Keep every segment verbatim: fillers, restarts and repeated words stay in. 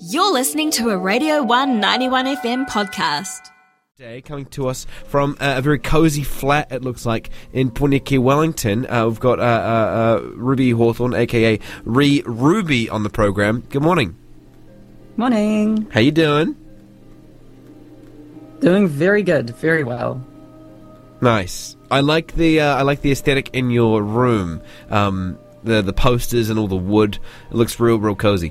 You're listening to a Radio one ninety-one F M podcast. Today, coming to us from uh, a very cosy flat, it looks like, in Puniki, Wellington. Uh, we've got uh, uh, uh, Ruby Hawthorne, a k a. Ree Ruby, on the program. Good morning. Morning. How you doing? Doing very good, very well. Nice. I like the uh, I like the aesthetic in your room. Um, the the posters and all the wood. It looks real, real cozy.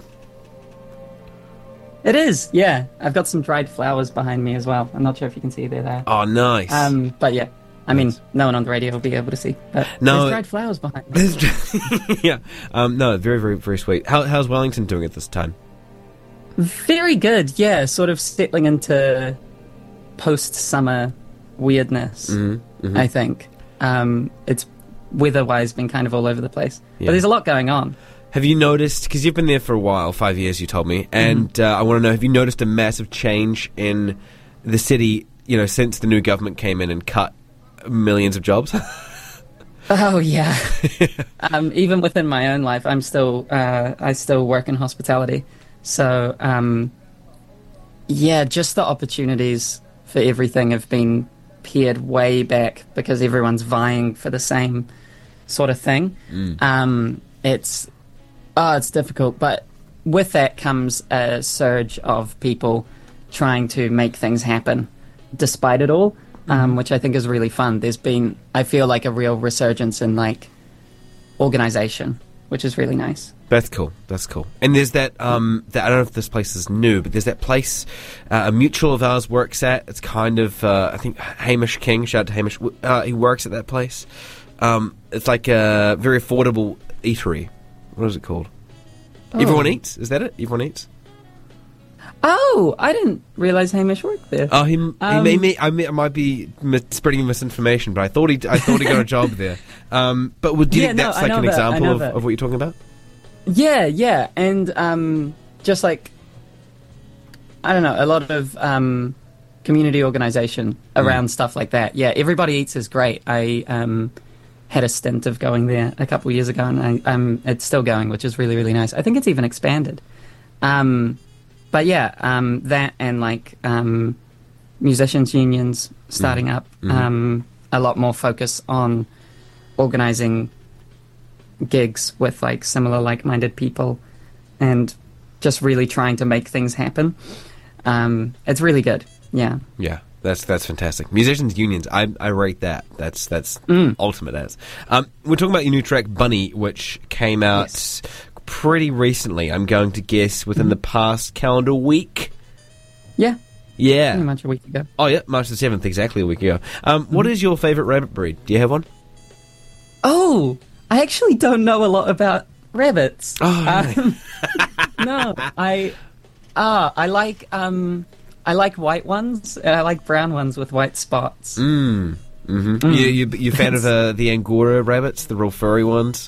It is, yeah. I've got some dried flowers behind me as well. I'm not sure if you can see they're there. Oh, nice. Um, but yeah, I mean, Nice. no one on the radio will be able to see. But No. there's dried flowers behind me. yeah. Um, no, very, very, very sweet. How, how's Wellington doing at this time? Very good, yeah. Sort of settling into post-summer weirdness, Mm-hmm, mm-hmm. I think. Um, it's weather-wise been kind of all over the place. Yeah. But there's a lot going on. Have you noticed, because you've been there for a while, five years you told me, and uh, I want to know, have you noticed a massive change in the city, you know, since the new government came in and cut millions of jobs? Oh yeah. um, even within my own life, I'm still uh, I still work in hospitality, so um, yeah, just the opportunities for everything have been pared way back because everyone's vying for the same sort of thing. Mm. Um, it's oh, it's difficult, but with that comes a surge of people trying to make things happen, despite it all. Um, which I think is really fun. There's been, I feel like, a real resurgence in, like, organisation, which is really nice. That's cool. That's cool. And there's that, um, that I don't know if this place is new, but there's that place uh, a mutual of ours works at. It's kind of, uh, I think, Hamish King. Shout out to Hamish. Uh, he works at that place. Um, it's like a very affordable eatery. What is it called? Oh. Everyone Eats? Is that it? Everyone Eats? Oh, I didn't realise Hamish worked there. Oh, he, Um, he may, may, I, may, I might be mis- spreading misinformation, but I thought he, I thought he got a job there. Um, but would, do you Yeah, think no, that's I like know an that, I example know of, that. of what you're talking about? Yeah, yeah, and um, just like, I don't know, a lot of um, community organisation around stuff like that. Yeah, Everybody Eats is great. I um, had a stint of going there a couple of years ago, and I, um, it's still going, which is really, really nice. I think it's even expanded. Um, but yeah, um, that and like um, musicians' unions starting up, Mhm. um, a lot more focus on organising gigs with like similar like-minded people and just really trying to make things happen. Um, it's really good. Yeah. Yeah, that's that's fantastic. Musicians unions, I I rate that. That's that's Mm. ultimate as. Um, we're talking about your new track Bunny, which came out Yes. pretty recently. I'm going to guess within the past calendar week. Yeah. Yeah. Pretty much a week ago. Oh yeah, March the seventh, exactly a week ago. Um, what is your favourite rabbit breed? Do you have one? Oh, I actually don't know a lot about rabbits. Oh, really? Um, no, I ah, I like um, I like white ones and I like brown ones with white spots. Mm. Mm-hmm. You you you fan of uh, the Angora rabbits, the real furry ones,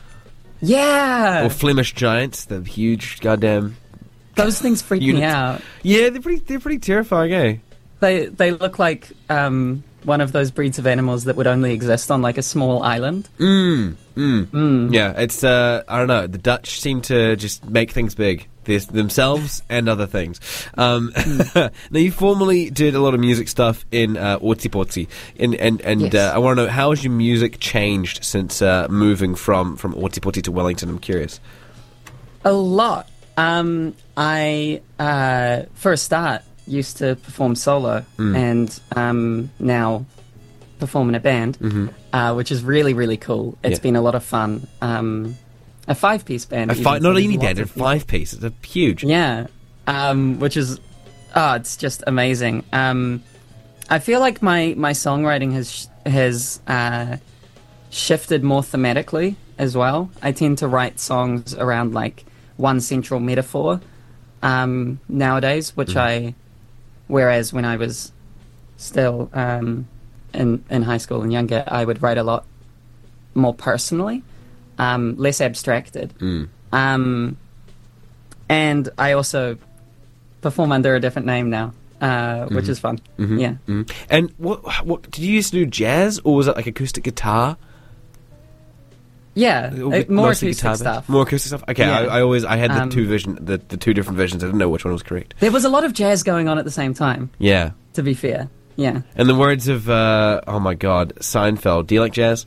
Yeah, or Flemish giants, the huge goddamn. those things freak me units. out. Yeah, they're pretty they're pretty terrifying, eh? They they look like um, one of those breeds of animals that would only exist on like a small island. Mm, mm. Mm. Yeah, it's, uh, I don't know, the Dutch seem to just make things big. There's themselves and other things. Um, now, you formerly did a lot of music stuff in uh, Otipoti, and, and, and Yes. uh, I want to know, how has your music changed since uh, moving from, from Otipoti to Wellington? I'm curious. A lot. Um, I, uh, for a start, used to perform solo Mm. and um, now perform in a band, Mm-hmm. uh, which is really, really cool. It's Yeah. been a lot of fun. Um, a five-piece band. A even, fi- so not there's any lots band, a of people. five-piece. It's a huge. Yeah, um, which is, oh, it's just amazing. Um, I feel like my, my songwriting has sh- has uh, shifted more thematically as well. I tend to write songs around like one central metaphor um, nowadays, which I, whereas when I was still um, in in high school and younger, I would write a lot more personally, um, less abstracted. Mm. Um, and I also perform under a different name now, uh, which is fun. Mhm. Yeah. Mhm. And what, what did you used to do jazz, or was it like acoustic guitar? Yeah, Uh, uh, more mostly acoustic guitar stuff. More acoustic stuff. Okay, Yeah. I, I always I had the Um, two vision the, the two different visions. I didn't know which one was correct. There was a lot of jazz going on at the same time, Yeah. to be fair. Yeah. In the words of uh, oh my god, Seinfeld. Do you like jazz?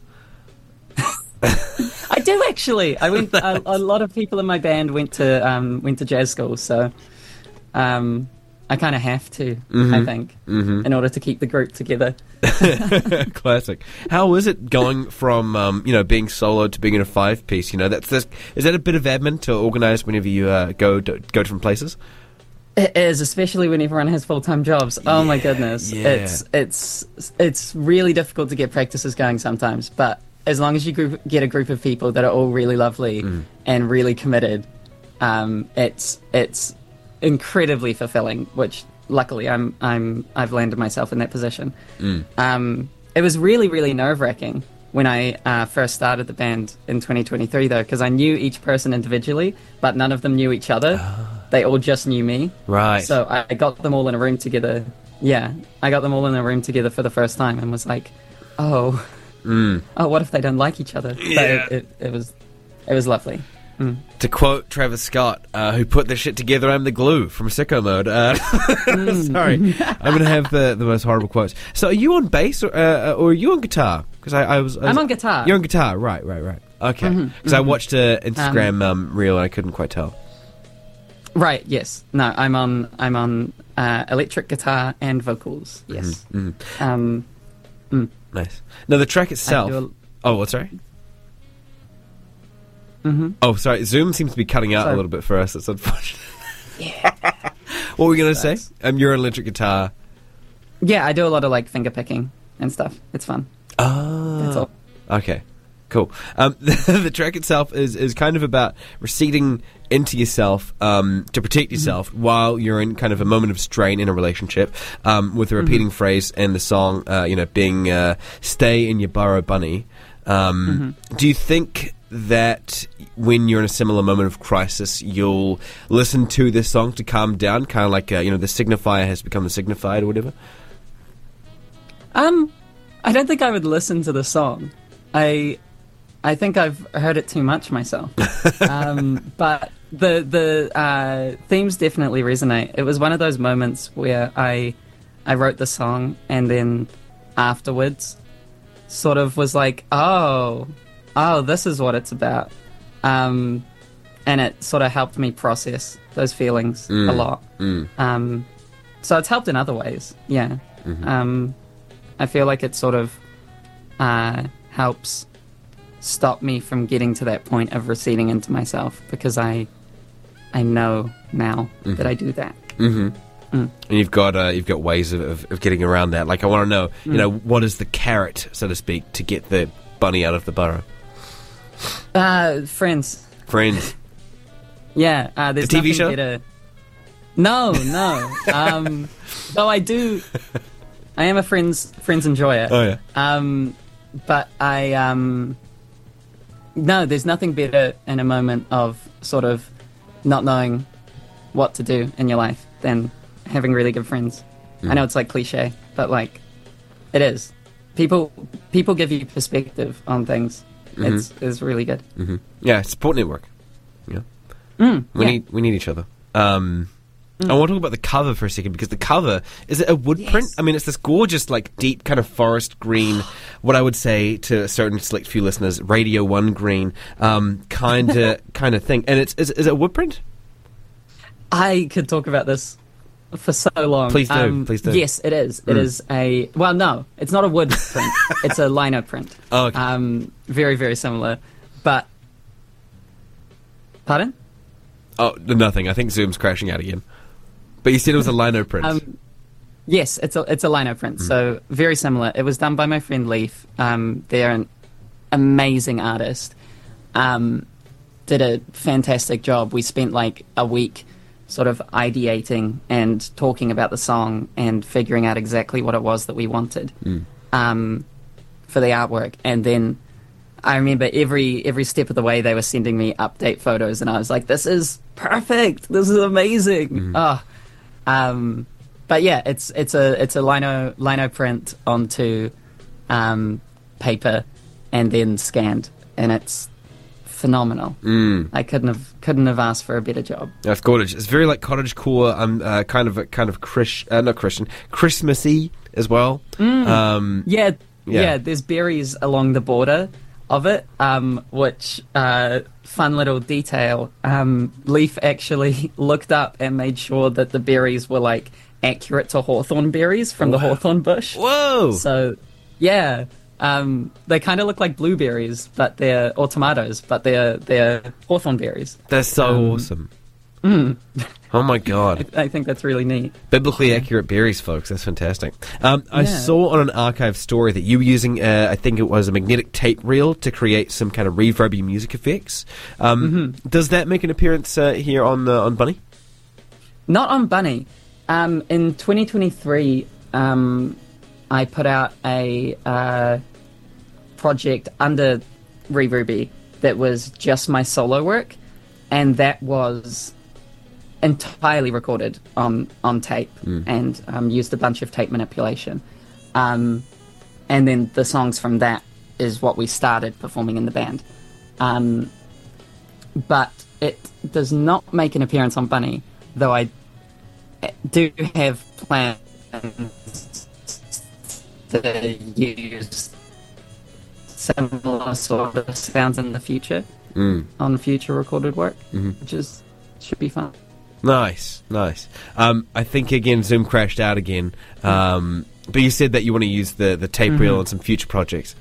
I do actually. I went. a, a lot of people in my band went to um, went to jazz school, so um, I kind of have to. Mm-hmm. I think mm-hmm. in order to keep the group together. Classic. How is it going from um, you know being solo to being in a five piece? You know, that's, that's is that a bit of admin to organise whenever you uh, go to, go different places? It is, especially when everyone has full time jobs. Oh my goodness, yeah. it's it's it's really difficult to get practices going sometimes, but. As long as you group, get a group of people that are all really lovely mm. and really committed, um, it's it's incredibly fulfilling. Which luckily I'm I'm I've landed myself in that position. Mm. Um, it was really really nerve wracking when I uh, first started the band in twenty twenty-three though, because I knew each person individually, but none of them knew each other. Oh. They all just knew me. Right. So I got them all in a room together. Yeah, I got them all in a room together for the first time and was like, oh. Mm. Oh, what if they don't like each other? Yeah. But it, it, it was, it was lovely. Mm. To quote Travis Scott, uh, who put this shit together, I'm the glue from Sicko Mode. Uh, mm. Sorry, I'm going to have the, the most horrible quotes. So, are you on bass or, uh, or are you on guitar? Because I, I, was, I was. I'm on guitar. You're on guitar, right, right, right. Okay. Because mm-hmm. mm-hmm. I watched an Instagram um, um, reel and I couldn't quite tell. Right. Yes. No. I'm on. I'm on uh, electric guitar and vocals. Yes. Mm-hmm. Mm-hmm. Um. Mm. Nice. Now the track itself. A... Oh, what? Sorry. Mm-hmm. Oh, sorry. Zoom seems to be cutting out sorry. a little bit for us. That's unfortunate. Yeah. What were we going to say? Um, you're an electric guitar. Yeah, I do a lot of like finger picking and stuff. It's fun. Oh. That's all. Okay. Cool. Um, the, the track itself is, is kind of about receding into yourself um, to protect yourself mm-hmm. while you're in kind of a moment of strain in a relationship, um, with a repeating mm-hmm. phrase in the song, uh, you know, being uh, "Stay in your burrow, bunny." Um, mm-hmm. Do you think that when you're in a similar moment of crisis, you'll listen to this song to calm down, kind of like uh, you know, the signifier has become the signified or whatever? Um, I don't think I would listen to the song. I. I think I've heard it too much myself, um, but the the uh, themes definitely resonate. It was one of those moments where I I wrote the song and then afterwards sort of was like, oh, oh, this is what it's about, um, and it sort of helped me process those feelings mm. a lot. Mm. Um, so it's helped in other ways, yeah. Mm-hmm. Um, I feel like it sort of uh, helps stop me from getting to that point of receding into myself, because I I know now mm-hmm. that I do that. Mm-hmm. Mm. And you've got uh, you've got ways of, of, of getting around that. Like, I want to know, you mm. know, what is the carrot, so to speak, to get the bunny out of the burrow? Uh, friends. Friends. Yeah, uh, there's the T V nothing show? better. No, no. um, though I do, I am a friends friends enjoyer. Oh yeah. Um, but I um. No, there's nothing better in a moment of sort of not knowing what to do in your life than having really good friends. Mm. I know it's like cliche, but like it is. People people give you perspective on things. Mm-hmm. It's it's really good. Mm-hmm. Yeah, support network. Yeah, mm, we yeah. need we need each other. Um, Mm. I want to talk about the cover for a second, because the cover, is it a wood yes. print? I mean, it's this gorgeous, like, deep kind of forest green, what I would say to a certain select few listeners, Radio One green, um, kind of kind of thing. And it's is, is it a wood print? I could talk about this for so long. Please do, um, please do. Yes, it is. It mm. is a, well, no, it's not a wood print. It's a lino print. Oh, okay. Um, very, very similar. But, pardon? Oh, nothing. I think Zoom's crashing out again. But you said it was a lino print. Um, yes, it's a it's a lino print. Mm. So very similar. It was done by my friend Leaf. Um, they're an amazing artist. Um, did a fantastic job. We spent like a week sort of ideating and talking about the song and figuring out exactly what it was that we wanted mm. um, for the artwork. And then I remember every every step of the way they were sending me update photos, and I was like, "This is perfect. This is amazing." Mm. Oh. Um, but yeah, it's it's a it's a lino lino print onto um, paper and then scanned, and it's phenomenal. Mm. I couldn't have couldn't have asked for a better job. That's gorgeous. It's very like cottagecore, um, uh, kind of a kind of Chris, uh, not Christian, Christmassy as well. Mm. Um, yeah, yeah, yeah. There's berries along the border of it, um, which uh, fun little detail. Um, Leaf actually looked up and made sure that the berries were like accurate to hawthorn berries from the Wow. hawthorn bush. Whoa! So, yeah. Um, they kind of look like blueberries, but they're or tomatoes, but they're they're hawthorn berries. That's so um, awesome. Mm. Oh my god. I think that's really neat. Biblically accurate berries, folks. That's fantastic. Um, I Yeah. saw on an archive story that you were using, uh, I think it was a magnetic tape reel to create some kind of reverby music effects. Um, Mm-hmm. Does that make an appearance uh, here on uh, on Bunny? Not on Bunny. Um, in twenty twenty-three, um, I put out a uh, project under Reverby that was just my solo work, and that was entirely recorded on on tape and um, used a bunch of tape manipulation. Um, and then the songs from that is what we started performing in the band. Um, but it does not make an appearance on Bunny, though I do have plans to use similar sort of sounds in the future Mm. on future recorded work, Mm-hmm. which is should be fun. Nice, nice. Um, I think again Zoom crashed out again, um, but you said that you want to use the, the tape reel on some future projects.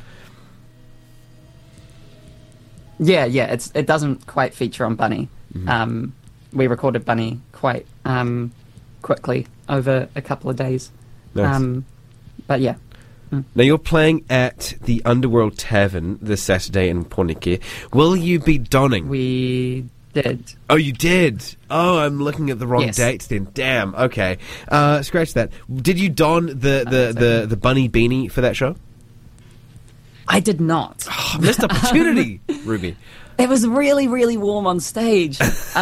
Yeah, yeah, it's it doesn't quite feature on Bunny. Um, we recorded Bunny quite um, quickly over a couple of days. Nice. Um, but yeah, Now you're playing at the Underworld Tavern this Saturday in Pornicare. Will you be donning? we did. Oh, you did. Oh, I'm looking at the wrong Yes. dates then. Damn. Okay. Uh, scratch that. Did you don the the, that's the, okay. the bunny beanie for that show? I did not. Oh, missed opportunity, Ruby. It was really, really warm on stage.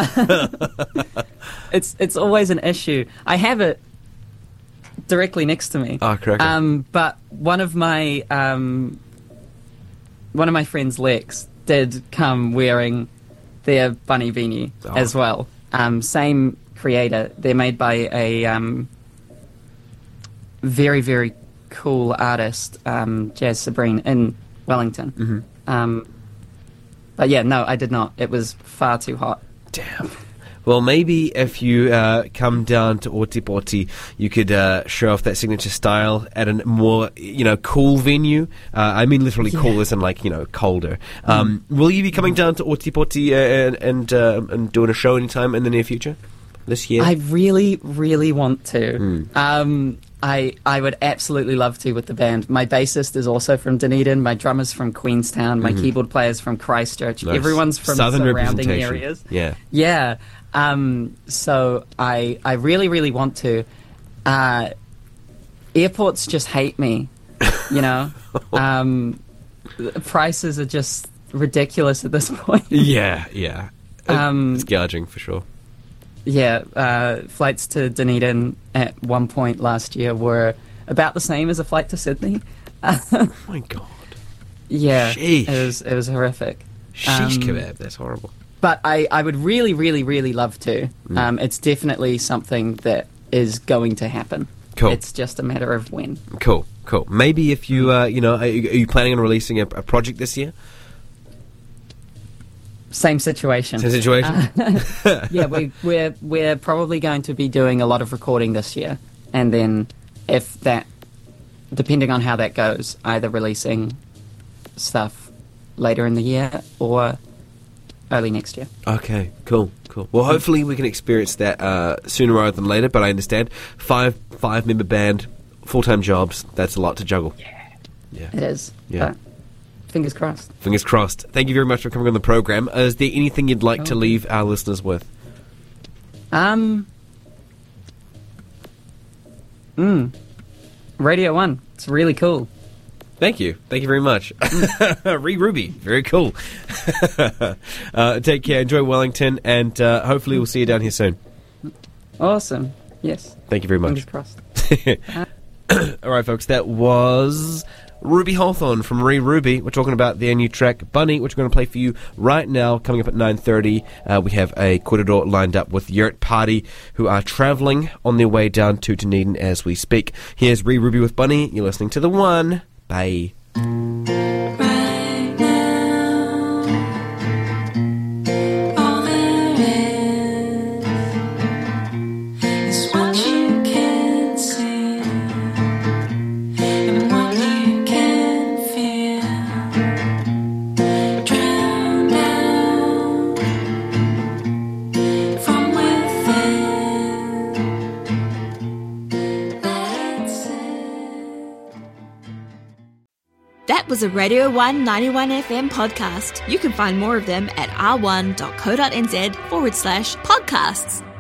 it's it's always an issue. I have it directly next to me. Oh, correct. Um, but one of my um, one of my friends, Lex, did come wearing their bunny beanie Oh. as well. Um, same creator. They're made by a um, very, very cool artist, um, Jazz Sabrine, in Wellington. Mm-hmm. Um, but yeah, no, I did not. It was far too hot. Damn. Well, maybe if you uh, come down to Otipoti, you could uh, show off that signature style at a more, you know, cool venue. Uh, I mean, literally cool as in, like, you know, colder. Um, Will you be coming down to Otipoti uh, and and, uh, and doing a show anytime in the near future this year? I really, really want to. Mm. Um, I I would absolutely love to with the band. My bassist is also from Dunedin. My drummer's from Queenstown. My keyboard player's from Christchurch. Nice. Everyone's from Southern surrounding representation. areas. Yeah. Yeah. Um, so I I really, really want to. Uh, airports just hate me, you know? um, the prices are just ridiculous at this point. Yeah, yeah. It- Um, it's gouging for sure. Yeah, uh, flights to Dunedin at one point last year were about the same as a flight to Sydney. Oh my god. Yeah, Sheesh. it was it was horrific. Shish Um, kebab, that's horrible. But I, I would really, really, really love to. Mm. Um, it's definitely something that is going to happen. Cool. It's just a matter of when. Cool, cool. Maybe if you, uh, you know, are you, are you planning on releasing a, a project this year? Same situation. Same situation? Yeah, we, we're we're probably going to be doing a lot of recording this year, and then if that, depending on how that goes, either releasing stuff later in the year or early next year. Okay, cool, cool. Well, hopefully we can experience that uh, sooner rather than later. But I understand five five member band, full time jobs. That's a lot to juggle. Yeah, It is. Yeah. But fingers crossed. fingers crossed. Thank you very much for coming on the program. Uh, is there anything you'd like to Oh. leave our listeners with? Um. Mm. Radio One. It's really cool. Thank you. Thank you very much. Re Ruby. Very cool. uh, take care. Enjoy Wellington. And uh, hopefully we'll see you down here soon. Awesome. Yes. Thank you very much. Fingers crossed. All right, folks. That was Ruby Hawthorne from Re Ruby. We're talking about their new track, Bunny, which we're going to play for you right now. Coming up at nine thirty, uh, we have a korero lined up with Yurt Party, who are travelling on their way down to Dunedin as we speak. Here's Re Ruby with Bunny. You're listening to The One. Bye. That was a Radio one ninety-one F M podcast. You can find more of them at r one dot co dot n z forward slash podcasts.